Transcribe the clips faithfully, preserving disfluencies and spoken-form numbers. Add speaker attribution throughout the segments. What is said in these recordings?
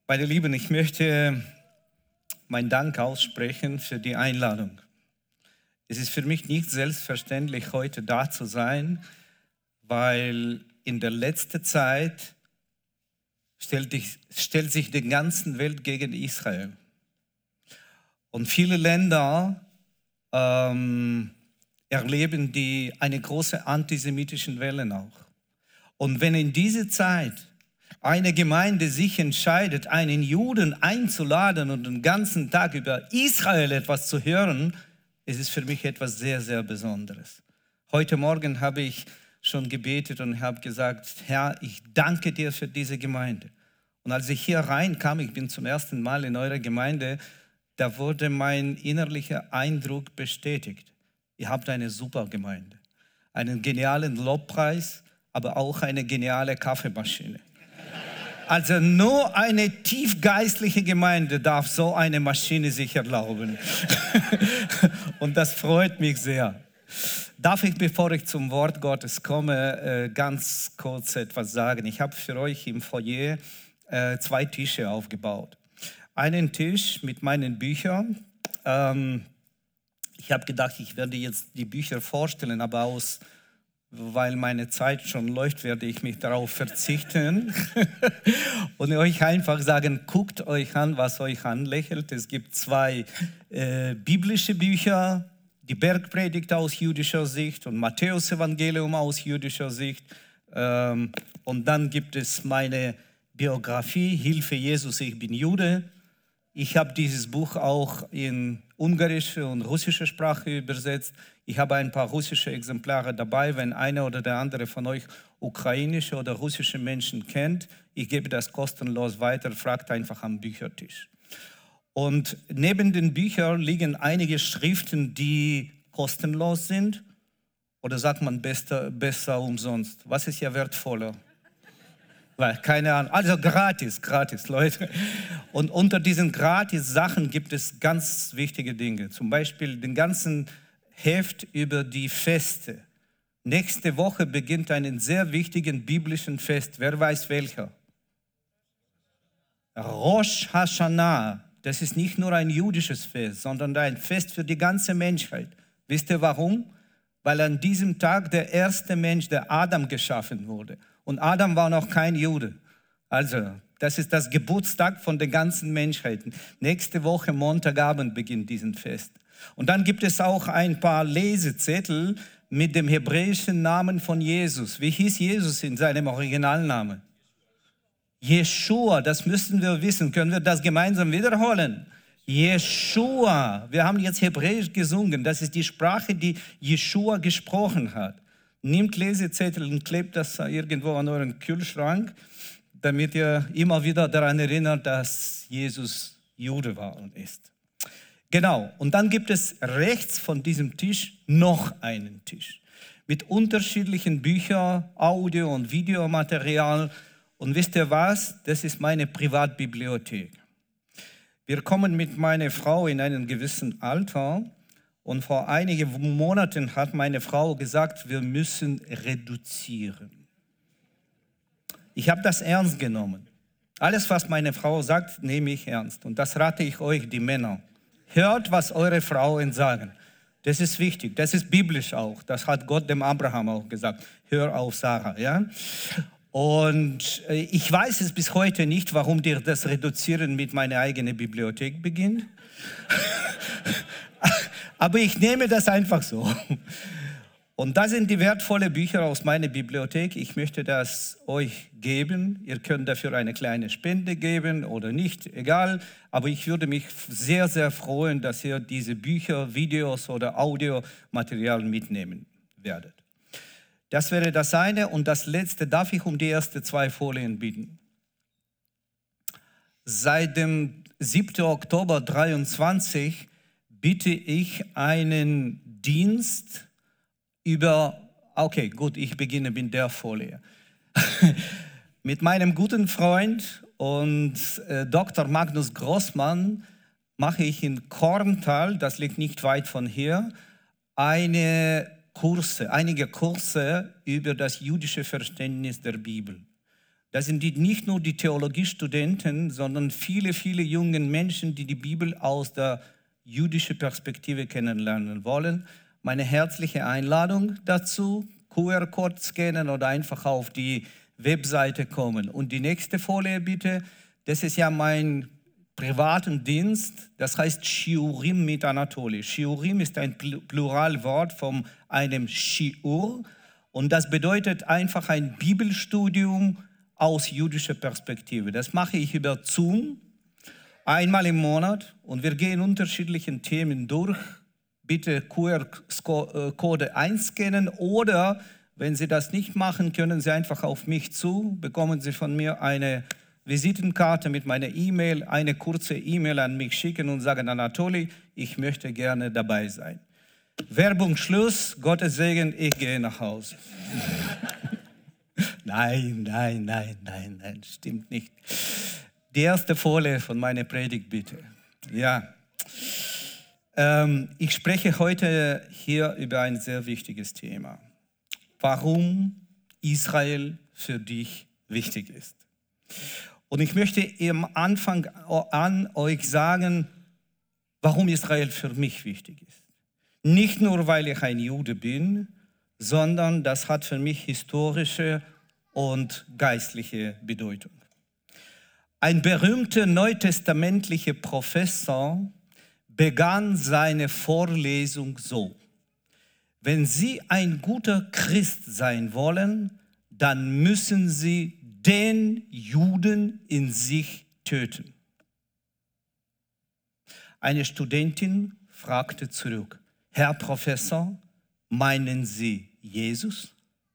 Speaker 1: Meine Lieben, ich möchte meinen Dank aussprechen für die Einladung. Es ist für mich nicht selbstverständlich, heute da zu sein, weil in der letzten Zeit stellt, ich, stellt sich die ganze Welt gegen Israel. Und viele Länder ähm, erleben die, eine große antisemitische Welle auch. Und wenn in dieser Zeit eine Gemeinde sich entscheidet, einen Juden einzuladen und den ganzen Tag über Israel etwas zu hören, ist es für mich etwas sehr, sehr Besonderes. Heute Morgen habe ich schon gebetet und habe gesagt, Herr, ich danke dir für diese Gemeinde. Und als ich hier reinkam, ich bin zum ersten Mal in eurer Gemeinde, da wurde mein innerlicher Eindruck bestätigt. Ihr habt eine super Gemeinde, einen genialen Lobpreis, aber auch eine geniale Kaffeemaschine. Also nur eine tiefgeistliche Gemeinde darf so eine Maschine sich erlauben. Und das freut mich sehr. Darf ich, bevor ich zum Wort Gottes komme, ganz kurz etwas sagen? Ich habe für euch im Foyer zwei Tische aufgebaut. Einen Tisch mit meinen Büchern. Ich habe gedacht, ich werde jetzt die Bücher vorstellen, aber aus weil meine Zeit schon läuft, werde ich mich darauf verzichten und euch einfach sagen, guckt euch an, was euch anlächelt. Es gibt zwei äh, biblische Bücher, die Bergpredigt aus jüdischer Sicht und Matthäus-Evangelium aus jüdischer Sicht. Ähm, und dann gibt es meine Biografie, Hilfe Jesus, ich bin Jude. Ich habe dieses Buch auch in ungarische und russische Sprache übersetzt. Ich habe ein paar russische Exemplare dabei. Wenn einer oder der andere von euch ukrainische oder russische Menschen kennt, ich gebe das kostenlos weiter, fragt einfach am Büchertisch. Und neben den Büchern liegen einige Schriften, die kostenlos sind. Oder sagt man besser, besser umsonst? Was ist ja wertvoller? Keine Ahnung. Also gratis, gratis, Leute. Und unter diesen Gratis-Sachen gibt es ganz wichtige Dinge. Zum Beispiel den ganzen Heft über die Feste. Nächste Woche beginnt einen sehr wichtigen biblischen Fest. Wer weiß welcher? Rosh Hashanah. Das ist nicht nur ein jüdisches Fest, sondern ein Fest für die ganze Menschheit. Wisst ihr warum? Weil an diesem Tag der erste Mensch, der Adam, geschaffen wurde. Und Adam war noch kein Jude. Also, das ist das Geburtstag von der ganzen Menschheit. Nächste Woche, Montagabend, beginnt diesen Fest. Und dann gibt es auch ein paar Lesezettel mit dem hebräischen Namen von Jesus. Wie hieß Jesus in seinem Originalnamen? Jeshua, das müssen wir wissen. Können wir das gemeinsam wiederholen? Jeshua. Wir haben jetzt Hebräisch gesungen. Das ist die Sprache, die Jeshua gesprochen hat. Nehmt Lesezettel und klebt das irgendwo an euren Kühlschrank, damit ihr immer wieder daran erinnert, dass Jesus Jude war und ist. Genau, und dann gibt es rechts von diesem Tisch noch einen Tisch mit unterschiedlichen Büchern, Audio- und Videomaterial. Und wisst ihr was? Das ist meine Privatbibliothek. Wir kommen mit meiner Frau in einem gewissen Alter. Und vor einigen Monaten hat meine Frau gesagt, wir müssen reduzieren. Ich habe das ernst genommen. Alles, was meine Frau sagt, nehme ich ernst. Und das rate ich euch, die Männer. Hört, was eure Frauen sagen. Das ist wichtig. Das ist biblisch auch. Das hat Gott dem Abraham auch gesagt. Hör auf Sarah. Ja? Und ich weiß es bis heute nicht, warum dir das Reduzieren mit meiner eigenen Bibliothek beginnt. Aber ich nehme das einfach so. Und das sind die wertvollen Bücher aus meiner Bibliothek. Ich möchte das euch geben. Ihr könnt dafür eine kleine Spende geben oder nicht, egal. Aber ich würde mich sehr, sehr freuen, dass ihr diese Bücher, Videos oder Audiomaterial mitnehmen werdet. Das wäre das eine. Und das letzte, darf ich um die ersten zwei Folien bitten. Seit dem siebten Oktober dreiundzwanzig bitte ich einen Dienst über, okay, gut, ich beginne mit der Folie. Mit meinem guten Freund und äh, Doktor Magnus Grossmann mache ich in Korntal, das liegt nicht weit von hier, eine Kurse, einige Kurse über das jüdische Verständnis der Bibel. Das sind die, nicht nur die Theologiestudenten, sondern viele, viele junge Menschen, die die Bibel aus der jüdischen Perspektive kennenlernen wollen. Meine herzliche Einladung dazu, Q R-Code scannen oder einfach auf die Webseite kommen. Und die nächste Folie bitte, das ist ja mein privaten Dienst, das heißt Shiurim mit Anatoli. Shiurim ist ein Pluralwort von einem Shiur und das bedeutet einfach ein Bibelstudium aus jüdischer Perspektive. Das mache ich über Zoom einmal im Monat und wir gehen unterschiedliche Themen durch. Bitte Q R-Code einscannen oder wenn Sie das nicht machen, können Sie einfach auf mich zu, bekommen Sie von mir eine Visitenkarte mit meiner E-Mail, eine kurze E-Mail an mich schicken und sagen, Anatoli, ich möchte gerne dabei sein. Werbung Schluss, Gottes Segen, ich gehe nach Hause. Nein, nein, nein, nein, nein, stimmt nicht. Die erste Folie von meiner Predigt, bitte. Ja, ähm, ich spreche heute hier über ein sehr wichtiges Thema. Warum Israel für dich wichtig ist. Und ich möchte am Anfang an euch sagen, warum Israel für mich wichtig ist. Nicht nur, weil ich ein Jude bin, sondern das hat für mich historische und geistliche Bedeutung. Ein berühmter neutestamentlicher Professor begann seine Vorlesung so: Wenn Sie ein guter Christ sein wollen, dann müssen Sie den Juden in sich töten. Eine Studentin fragte zurück, Herr Professor, meinen Sie Jesus?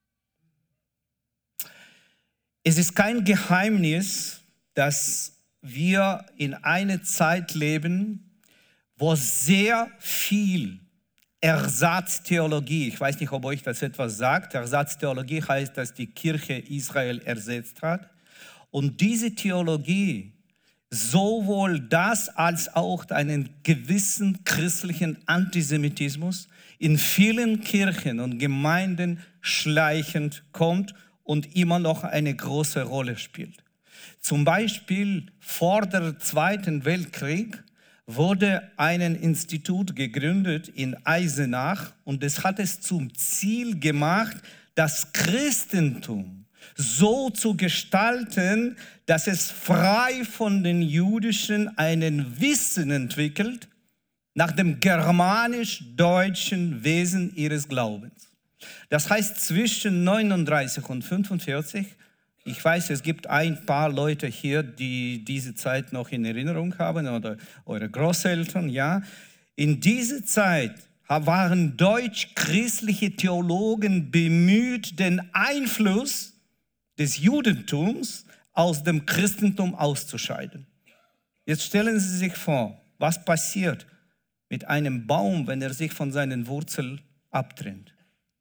Speaker 1: Es ist kein Geheimnis, dass wir in einer Zeit leben, wo sehr viel Ersatztheologie, ich weiß nicht, ob euch das etwas sagt, Ersatztheologie heißt, dass die Kirche Israel ersetzt hat. Und diese Theologie, sowohl das als auch einen gewissen christlichen Antisemitismus in vielen Kirchen und Gemeinden schleichend kommt und immer noch eine große Rolle spielt. Zum Beispiel vor dem Zweiten Weltkrieg wurde ein Institut gegründet in Eisenach und es hat es zum Ziel gemacht, das Christentum so zu gestalten, dass es frei von den Jüdischen einen Wissen entwickelt nach dem germanisch-deutschen Wesen ihres Glaubens. Das heißt, zwischen neununddreißig und fünfundvierzig, ich weiß, es gibt ein paar Leute hier, die diese Zeit noch in Erinnerung haben oder eure Großeltern, ja. In dieser Zeit waren deutsch-christliche Theologen bemüht, den Einfluss des Judentums aus dem Christentum auszuscheiden. Jetzt stellen Sie sich vor, was passiert mit einem Baum, wenn er sich von seinen Wurzeln abtrennt.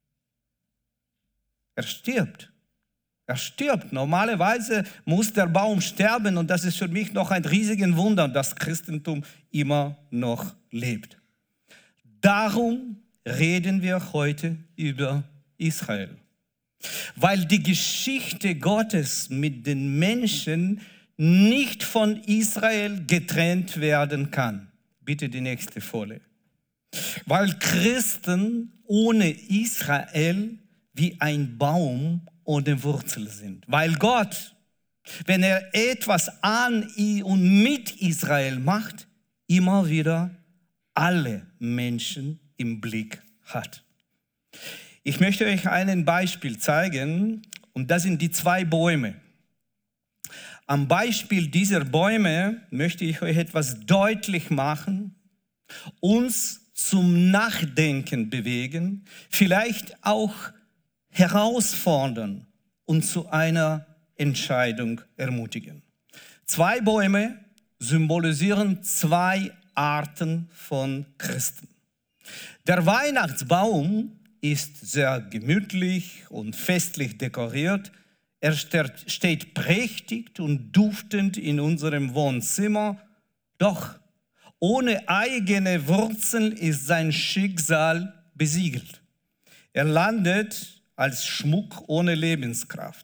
Speaker 1: Er stirbt. Er stirbt. Normalerweise muss der Baum sterben und das ist für mich noch ein riesiges Wunder, dass Christentum immer noch lebt. Darum reden wir heute über Israel. Weil die Geschichte Gottes mit den Menschen nicht von Israel getrennt werden kann. Bitte die nächste Folie. Weil Christen ohne Israel wie ein Baum ohne Wurzel sind. Weil Gott, wenn er etwas an und mit Israel macht, immer wieder alle Menschen im Blick hat. Ich möchte euch ein Beispiel zeigen und das sind die zwei Bäume. Am Beispiel dieser Bäume möchte ich euch etwas deutlich machen, uns zum Nachdenken bewegen, vielleicht auch herausfordern und zu einer Entscheidung ermutigen. Zwei Bäume symbolisieren zwei Arten von Christen. Der Weihnachtsbaum ist sehr gemütlich und festlich dekoriert. Er steht prächtig und duftend in unserem Wohnzimmer. Doch ohne eigene Wurzeln ist sein Schicksal besiegelt. Er landet als Schmuck ohne Lebenskraft.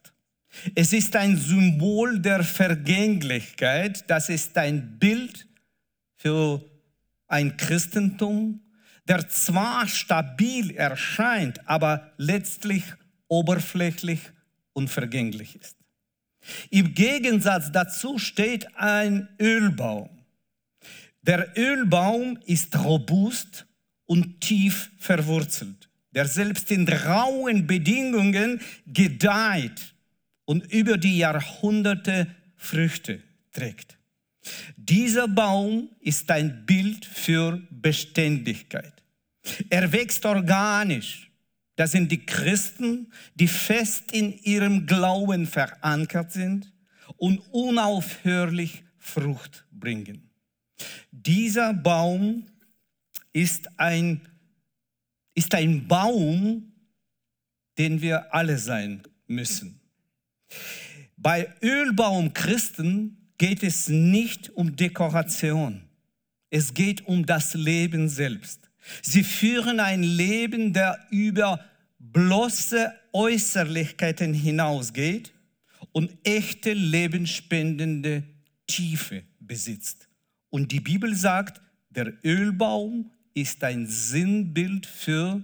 Speaker 1: Es ist ein Symbol der Vergänglichkeit. Das ist ein Bild für ein Christentum, der zwar stabil erscheint, aber letztlich oberflächlich und vergänglich ist. Im Gegensatz dazu steht ein Ölbaum. Der Ölbaum ist robust und tief verwurzelt, der selbst in rauen Bedingungen gedeiht und über die Jahrhunderte Früchte trägt. Dieser Baum ist ein Bild für Beständigkeit. Er wächst organisch. Das sind die Christen, die fest in ihrem Glauben verankert sind und unaufhörlich Frucht bringen. Dieser Baum ist ein, ist ein Baum, den wir alle sein müssen. Bei Ölbaumchristen geht es nicht um Dekoration. Es geht um das Leben selbst. Sie führen ein Leben, der über bloße Äußerlichkeiten hinausgeht und echte lebensspendende Tiefe besitzt. Und die Bibel sagt, der Ölbaum ist ein Sinnbild für...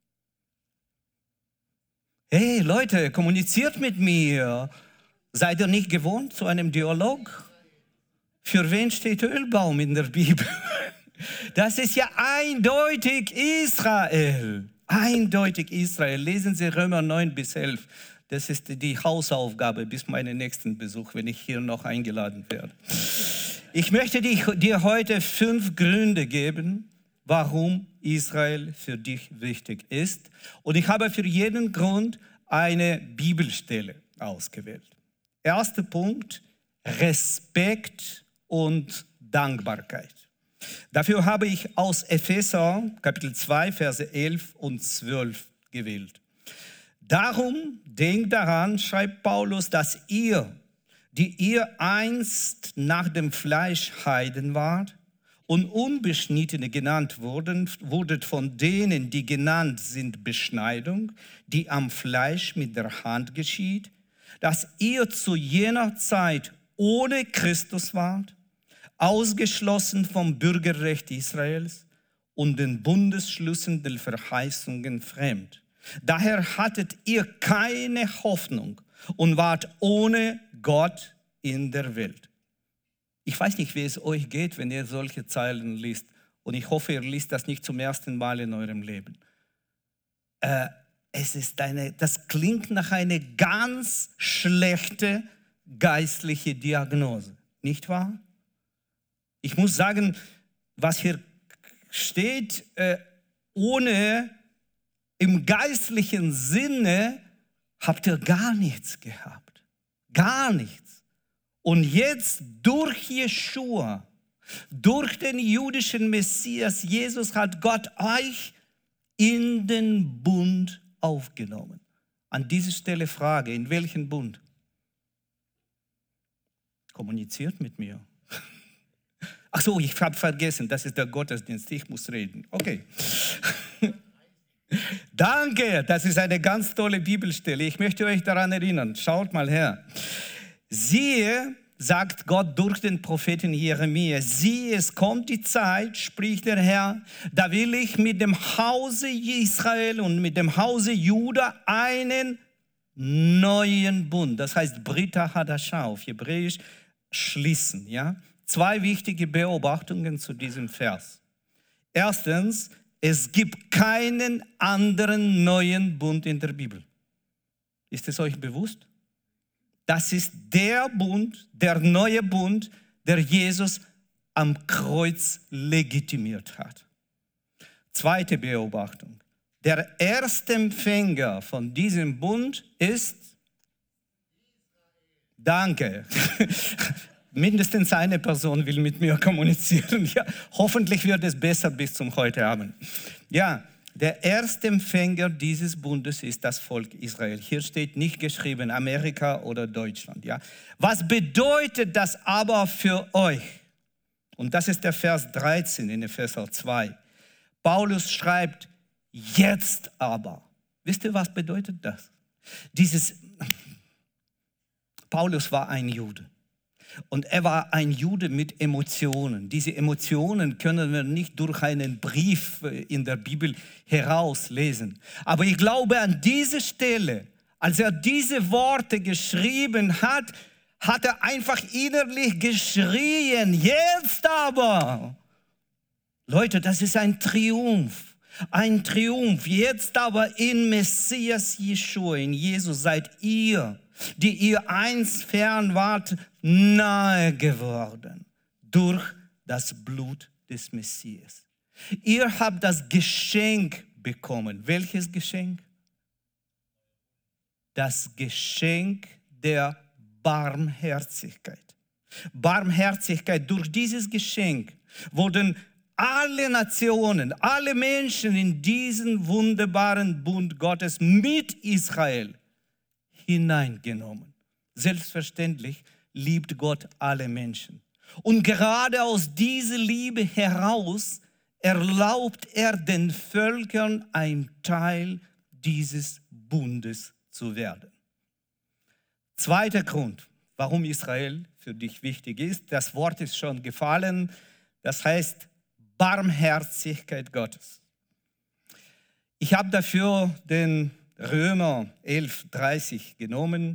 Speaker 1: Hey Leute, kommuniziert mit mir. Seid ihr nicht gewohnt zu einem Dialog? Für wen steht Ölbaum in der Bibel? Das ist ja eindeutig Israel. Eindeutig Israel. Lesen Sie Römer neun bis elf. Das ist die Hausaufgabe bis meinen nächsten Besuch, wenn ich hier noch eingeladen werde. Ich möchte dir heute fünf Gründe geben, warum Israel für dich wichtig ist. Und ich habe für jeden Grund eine Bibelstelle ausgewählt. Erster Punkt, Respekt und Dankbarkeit. Dafür habe ich aus Epheser Kapitel zwei, Verse elf und zwölf gewählt. Darum denkt daran, schreibt Paulus, dass ihr, die ihr einst nach dem Fleisch Heiden wart und Unbeschnittene genannt wurden, wurdet von denen, die genannt sind, Beschneidung, die am Fleisch mit der Hand geschieht, dass ihr zu jener Zeit ohne Christus wart, ausgeschlossen vom Bürgerrecht Israels und den Bundesschlüssen der Verheißungen fremd. Daher hattet ihr keine Hoffnung und wart ohne Gott in der Welt. Ich weiß nicht, wie es euch geht, wenn ihr solche Zeilen liest. Und ich hoffe, ihr liest das nicht zum ersten Mal in eurem Leben. Äh, es ist eine, das klingt nach einer ganz schlechten geistlichen Diagnose, nicht wahr? Ich muss sagen, was hier steht, äh, ohne im geistlichen Sinne habt ihr gar nichts gehabt. Gar nichts. Und jetzt durch Jeschua, durch den jüdischen Messias, Jesus, hat Gott euch in den Bund aufgenommen. An dieser Stelle Frage, in welchen Bund? Kommuniziert mit mir. Ach so, ich habe vergessen, das ist der Gottesdienst, ich muss reden. Okay. Danke, das ist eine ganz tolle Bibelstelle. Ich möchte euch daran erinnern, schaut mal her. Siehe, sagt Gott durch den Propheten Jeremia, siehe, es kommt die Zeit, spricht der Herr, da will ich mit dem Hause Israel und mit dem Hause Juda einen neuen Bund, das heißt Brit Hadashah auf Hebräisch, schließen. Ja? Zwei wichtige Beobachtungen zu diesem Vers. Erstens, es gibt keinen anderen neuen Bund in der Bibel. Ist es euch bewusst? Das ist der Bund, der neue Bund, der Jesus am Kreuz legitimiert hat. Zweite Beobachtung. Der erste Empfänger von diesem Bund ist, danke, mindestens eine Person will mit mir kommunizieren. Ja, hoffentlich wird es besser bis zum heute Abend. Ja, der erste Empfänger dieses Bundes ist das Volk Israel. Hier steht nicht geschrieben Amerika oder Deutschland. Ja. Was bedeutet das aber für euch? Und das ist der Vers dreizehn in Epheser zwei. Paulus schreibt, jetzt aber. Wisst ihr, was bedeutet das? Dieses, Paulus war ein Jude. Und er war ein Jude mit Emotionen. Diese Emotionen können wir nicht durch einen Brief in der Bibel herauslesen. Aber ich glaube, an dieser Stelle, als er diese Worte geschrieben hat, hat er einfach innerlich geschrien, jetzt aber. Leute, das ist ein Triumph. Ein Triumph. Jetzt aber in Messias Jeschua, in Jesus seid ihr, die ihr einst fern wart, nahe geworden durch das Blut des Messias. Ihr habt das Geschenk bekommen. Welches Geschenk? Das Geschenk der Barmherzigkeit. Barmherzigkeit. Durch dieses Geschenk wurden alle Nationen, alle Menschen in diesen wunderbaren Bund Gottes mit Israel hineingenommen. Selbstverständlich liebt Gott alle Menschen. Und gerade aus dieser Liebe heraus erlaubt er den Völkern, ein Teil dieses Bundes zu werden. Zweiter Grund, warum Israel für dich wichtig ist, das Wort ist schon gefallen, das heißt Barmherzigkeit Gottes. Ich habe dafür den Römer elf dreißig genommen.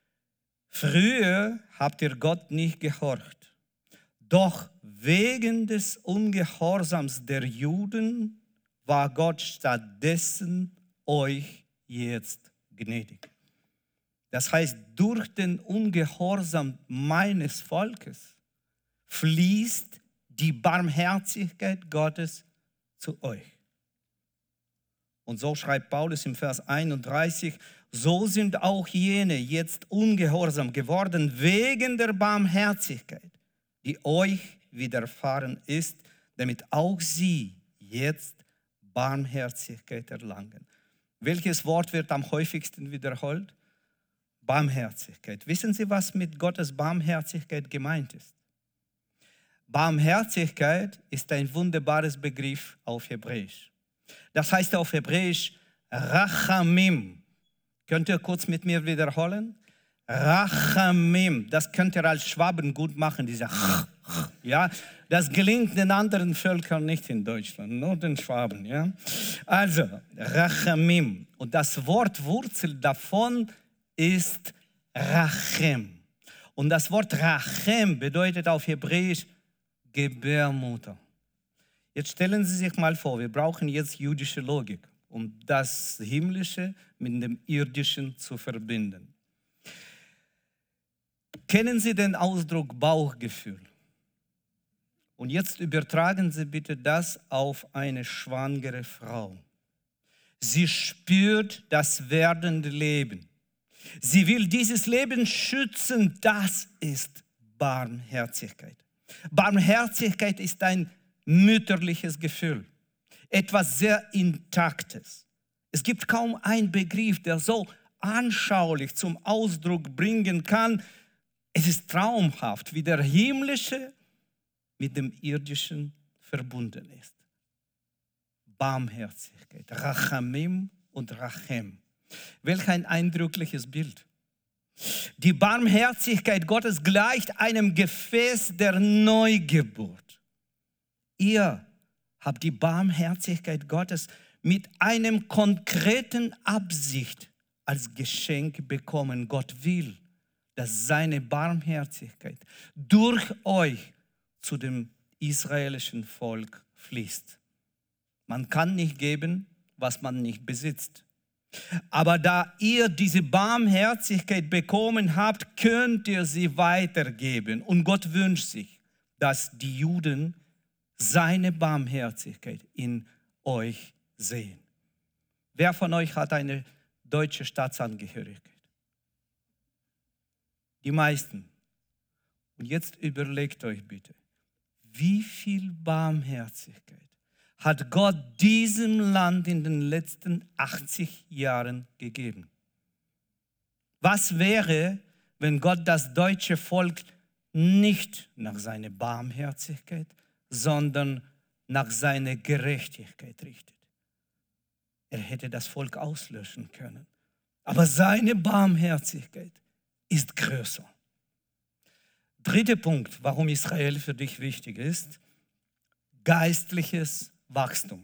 Speaker 1: Früher habt ihr Gott nicht gehorcht, doch wegen des Ungehorsams der Juden war Gott stattdessen euch jetzt gnädig. Das heißt, durch den Ungehorsam meines Volkes fließt die Barmherzigkeit Gottes zu euch. Und so schreibt Paulus im Vers einunddreißig, so sind auch jene jetzt ungehorsam geworden wegen der Barmherzigkeit, die euch widerfahren ist, damit auch sie jetzt Barmherzigkeit erlangen. Welches Wort wird am häufigsten wiederholt? Barmherzigkeit. Wissen Sie, was mit Gottes Barmherzigkeit gemeint ist? Barmherzigkeit ist ein wunderbares Begriff auf Hebräisch. Das heißt auf Hebräisch Rachamim. Könnt ihr kurz mit mir wiederholen? Rachamim. Das könnt ihr als Schwaben gut machen, dieser ja, das gelingt den anderen Völkern nicht in Deutschland, nur den Schwaben. Ja? Also, Rachamim. Und das Wort Wurzel davon ist Rachem. Und das Wort Rachem bedeutet auf Hebräisch Gebärmutter. Jetzt stellen Sie sich mal vor, wir brauchen jetzt jüdische Logik, um das Himmlische mit dem Irdischen zu verbinden. Kennen Sie den Ausdruck Bauchgefühl? Und jetzt übertragen Sie bitte das auf eine schwangere Frau. Sie spürt das werdende Leben. Sie will dieses Leben schützen. Das ist Barmherzigkeit. Barmherzigkeit ist ein mütterliches Gefühl, etwas sehr Intaktes. Es gibt kaum einen Begriff, der so anschaulich zum Ausdruck bringen kann. Es ist traumhaft, wie der Himmlische mit dem Irdischen verbunden ist. Barmherzigkeit, Rachamim und Rachem. Welch ein eindrückliches Bild. Die Barmherzigkeit Gottes gleicht einem Gefäß der Neugeburt. Ihr habt die Barmherzigkeit Gottes mit einem konkreten Absicht als Geschenk bekommen. Gott will, dass seine Barmherzigkeit durch euch zu dem israelischen Volk fließt. Man kann nicht geben, was man nicht besitzt. Aber da ihr diese Barmherzigkeit bekommen habt, könnt ihr sie weitergeben. Und Gott wünscht sich, dass die Juden seine Barmherzigkeit in euch sehen. Wer von euch hat eine deutsche Staatsangehörigkeit? Die meisten. Und jetzt überlegt euch bitte, wie viel Barmherzigkeit hat Gott diesem Land in den letzten achtzig Jahren gegeben? Was wäre, wenn Gott das deutsche Volk nicht nach seiner Barmherzigkeit, sondern nach seiner Gerechtigkeit richtet? Er hätte das Volk auslöschen können. Aber seine Barmherzigkeit ist größer. Dritter Punkt, warum Israel für dich wichtig ist: geistliches Wachstum.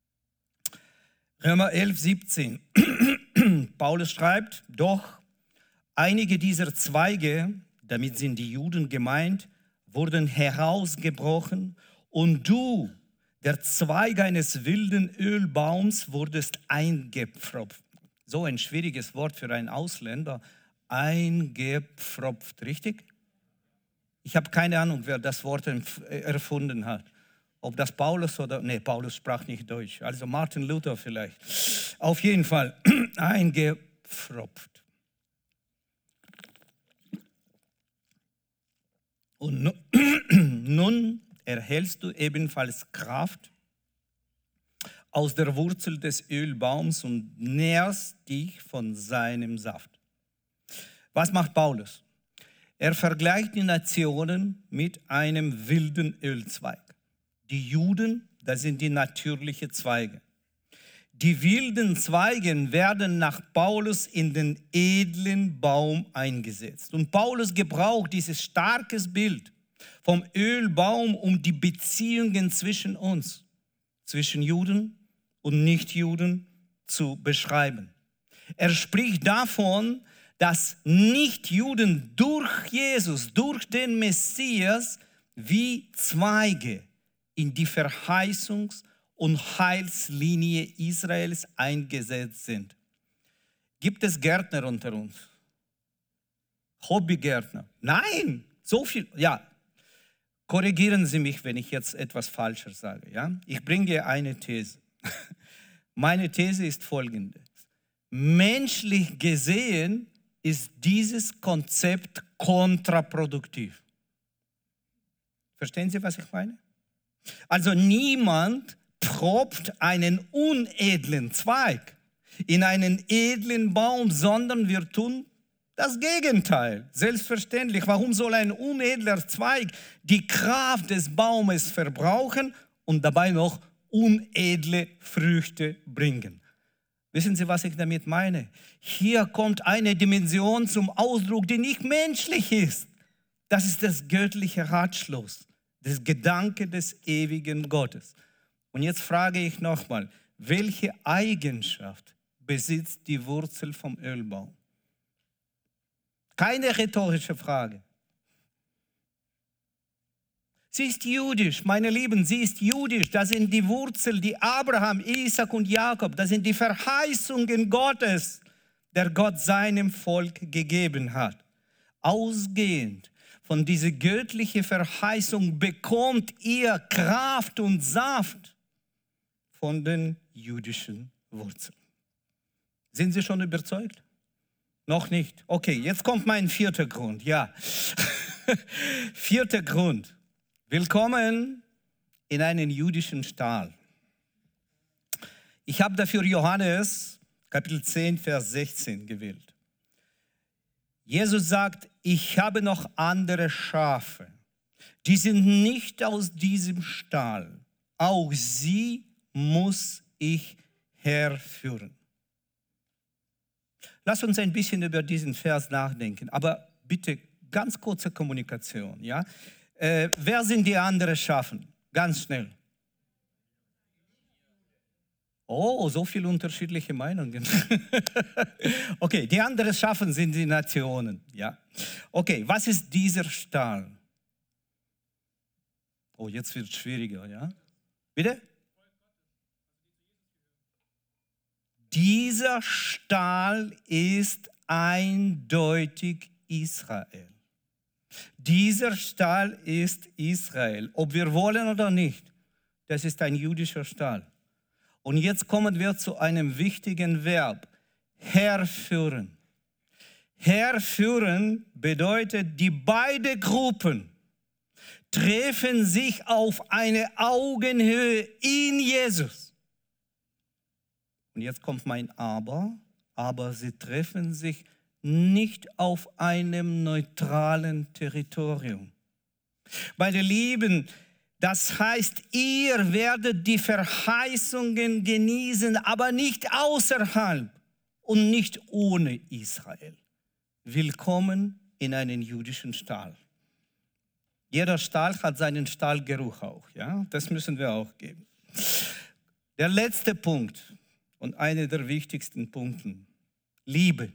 Speaker 1: Römer elf, siebzehn. Paulus schreibt, doch einige dieser Zweige, damit sind die Juden gemeint, wurden herausgebrochen und du, der Zweig eines wilden Ölbaums, wurdest eingepfropft. So ein schwieriges Wort für einen Ausländer. Eingepfropft, richtig? Ich habe keine Ahnung, wer das Wort erfunden hat. Ob das Paulus oder, nee, Paulus sprach nicht Deutsch. Also Martin Luther vielleicht. Auf jeden Fall eingepfropft. Und nun erhältst du ebenfalls Kraft aus der Wurzel des Ölbaums und nährst dich von seinem Saft. Was macht Paulus? Er vergleicht die Nationen mit einem wilden Ölzweig. Die Juden, das sind die natürlichen Zweige. Die wilden Zweige werden nach Paulus in den edlen Baum eingesetzt. Und Paulus gebraucht dieses starkes Bild vom Ölbaum, um die Beziehungen zwischen uns, zwischen Juden und Nichtjuden zu beschreiben. Er spricht davon, dass Nichtjuden durch Jesus, durch den Messias, wie Zweige in die Verheißungs- und Heilslinie Israels eingesetzt sind. Gibt es Gärtner unter uns? Hobbygärtner? Nein, so viel, ja. Korrigieren Sie mich, wenn ich jetzt etwas Falsches sage. Ja? Ich bringe eine These. Meine These ist folgende. Menschlich gesehen ist dieses Konzept kontraproduktiv. Verstehen Sie, was ich meine? Also niemand propft einen unedlen Zweig in einen edlen Baum, sondern wir tun das Gegenteil. Selbstverständlich. Warum soll ein unedler Zweig die Kraft des Baumes verbrauchen und dabei noch unedle Früchte bringen? Wissen Sie, was ich damit meine? Hier kommt eine Dimension zum Ausdruck, die nicht menschlich ist. Das ist das göttliche Ratschluss, das Gedanke des ewigen Gottes. Und jetzt frage ich nochmal, welche Eigenschaft besitzt die Wurzel vom Ölbaum? Keine rhetorische Frage. Sie ist jüdisch, meine Lieben, sie ist jüdisch. Das sind die Wurzeln, die Abraham, Isaac und Jakob, das sind die Verheißungen Gottes, der Gott seinem Volk gegeben hat. Ausgehend von dieser göttlichen Verheißung bekommt ihr Kraft und Saft von den jüdischen Wurzeln. Sind Sie schon überzeugt? Noch nicht. Okay, jetzt kommt mein vierter Grund. Ja, vierter Grund. Willkommen in einen jüdischen Stall. Ich habe dafür Johannes Kapitel zehn, Vers sechzehn gewählt. Jesus sagt, ich habe noch andere Schafe, die sind nicht aus diesem Stall. Auch sie muss ich herführen. Lass uns ein bisschen über diesen Vers nachdenken, aber bitte ganz kurze Kommunikation. Ja? Äh, wer sind die anderen Schafen? Ganz schnell. Oh, so viele unterschiedliche Meinungen. Okay, die anderen Schafen sind die Nationen. Ja. Okay, was ist dieser Stall? Oh, jetzt wird es schwieriger. Ja? Bitte? Dieser Stall ist eindeutig Israel. Dieser Stall ist Israel, ob wir wollen oder nicht. Das ist ein jüdischer Stall. Und jetzt kommen wir zu einem wichtigen Verb, herführen. Herführen bedeutet, die beiden Gruppen treffen sich auf eine Augenhöhe in Jesus. Und jetzt kommt mein Aber, aber sie treffen sich nicht auf einem neutralen Territorium. Meine Lieben, das heißt, ihr werdet die Verheißungen genießen, aber nicht außerhalb und nicht ohne Israel. willkommen in einen jüdischen Stall. Jeder Stall hat seinen Stallgeruch auch. Ja? Das müssen wir auch geben. Der letzte Punkt und einer der wichtigsten Punkte, Liebe.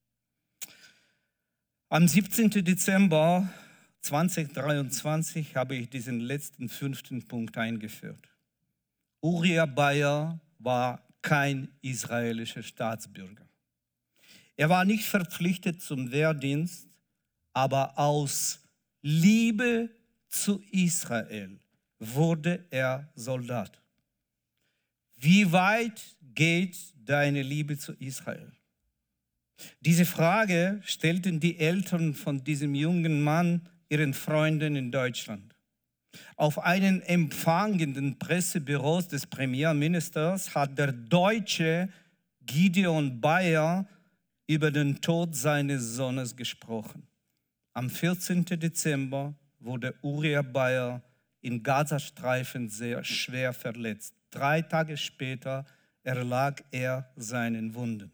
Speaker 1: Am siebzehnten Dezember zweitausenddreiundzwanzig habe ich diesen letzten fünften Punkt eingeführt. Uriah Bayer war kein israelischer Staatsbürger. Er war nicht verpflichtet zum Wehrdienst, aber aus Liebe zu Israel wurde er Soldat. Wie weit geht deine Liebe zu Israel? Diese Frage stellten die Eltern von diesem jungen Mann ihren Freunden in Deutschland. Auf einem Empfang in den Pressebüros des Premierministers hat der Deutsche Gideon Bayer über den Tod seines Sohnes gesprochen. Am vierzehnten Dezember wurde Uriah Bayer im Gazastreifen sehr schwer verletzt. Drei Tage später erlag er seinen Wunden.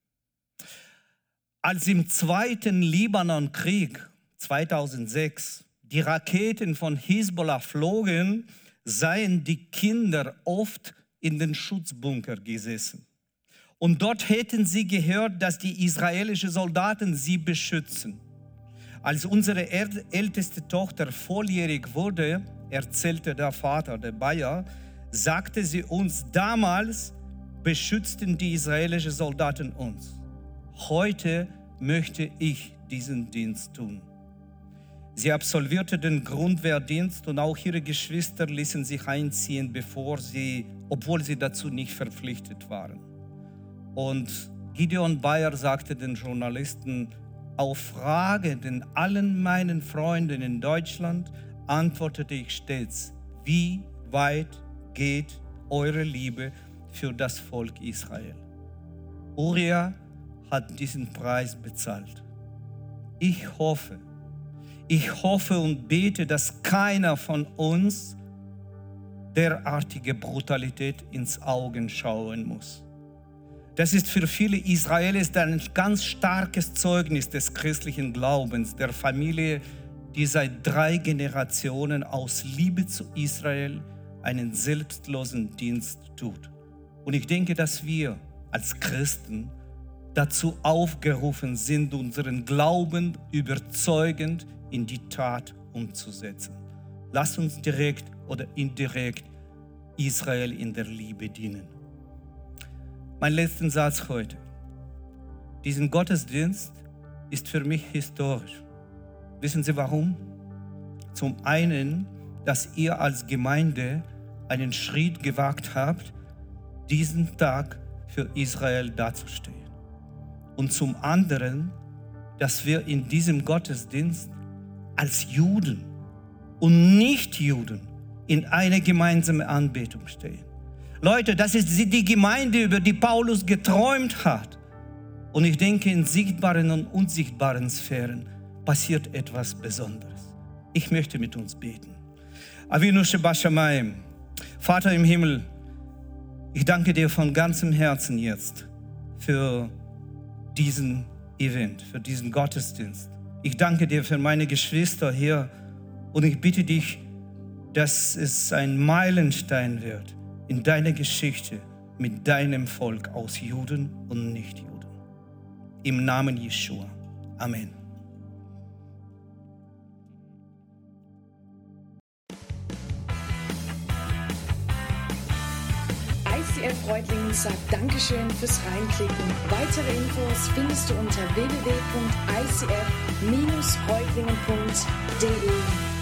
Speaker 1: Als im zweiten Libanon-Krieg zweitausendsechs die Raketen von Hisbollah flogen, seien die Kinder oft in den Schutzbunker gesessen. Und dort hätten sie gehört, dass die israelischen Soldaten sie beschützen. Als unsere älteste Tochter volljährig wurde, erzählte der Vater, der Bayer, sagte sie uns, damals beschützten die israelischen Soldaten uns. Heute möchte ich diesen Dienst tun. Sie absolvierte den Grundwehrdienst und auch ihre Geschwister ließen sich einziehen, bevor sie, obwohl sie dazu nicht verpflichtet waren. Und Gideon Bayer sagte den Journalisten, auf Fragen allen meinen Freunden in Deutschland antwortete ich stets, wie weit geht eure Liebe für das Volk Israel? Uriah hat diesen Preis bezahlt. Ich hoffe, ich hoffe und bete, dass keiner von uns derartige Brutalität ins Auge schauen muss. Das ist für viele Israelis ein ganz starkes Zeugnis des christlichen Glaubens, der Familie, die seit drei Generationen aus Liebe zu Israel einen selbstlosen Dienst tut. Und ich denke, dass wir als Christen dazu aufgerufen sind, unseren Glauben überzeugend in die Tat umzusetzen. Lasst uns direkt oder indirekt Israel in der Liebe dienen. Mein letzter Satz heute. Diesen Gottesdienst ist für mich historisch. Wissen Sie warum? Zum einen, dass ihr als Gemeinde einen Schritt gewagt habt, diesen Tag für Israel dazustehen. Und zum anderen, dass wir in diesem Gottesdienst als Juden und Nichtjuden in eine gemeinsame Anbetung stehen. Leute, das ist die Gemeinde, über die Paulus geträumt hat. Und ich denke, in sichtbaren und unsichtbaren Sphären passiert etwas Besonderes. Ich möchte mit uns beten. Avinu Shebashamayim, Vater im Himmel, ich danke dir von ganzem Herzen jetzt für diesen Event, für diesen Gottesdienst. Ich danke dir für meine Geschwister hier und ich bitte dich, dass es ein Meilenstein wird in deiner Geschichte mit deinem Volk aus Juden und Nichtjuden. Im Namen Jeschua. Amen.
Speaker 2: I C F Reutlingen sagt Dankeschön fürs Reinklicken. Weitere Infos findest du unter w w w punkt i c f Bindestrich reutlingen punkt d e.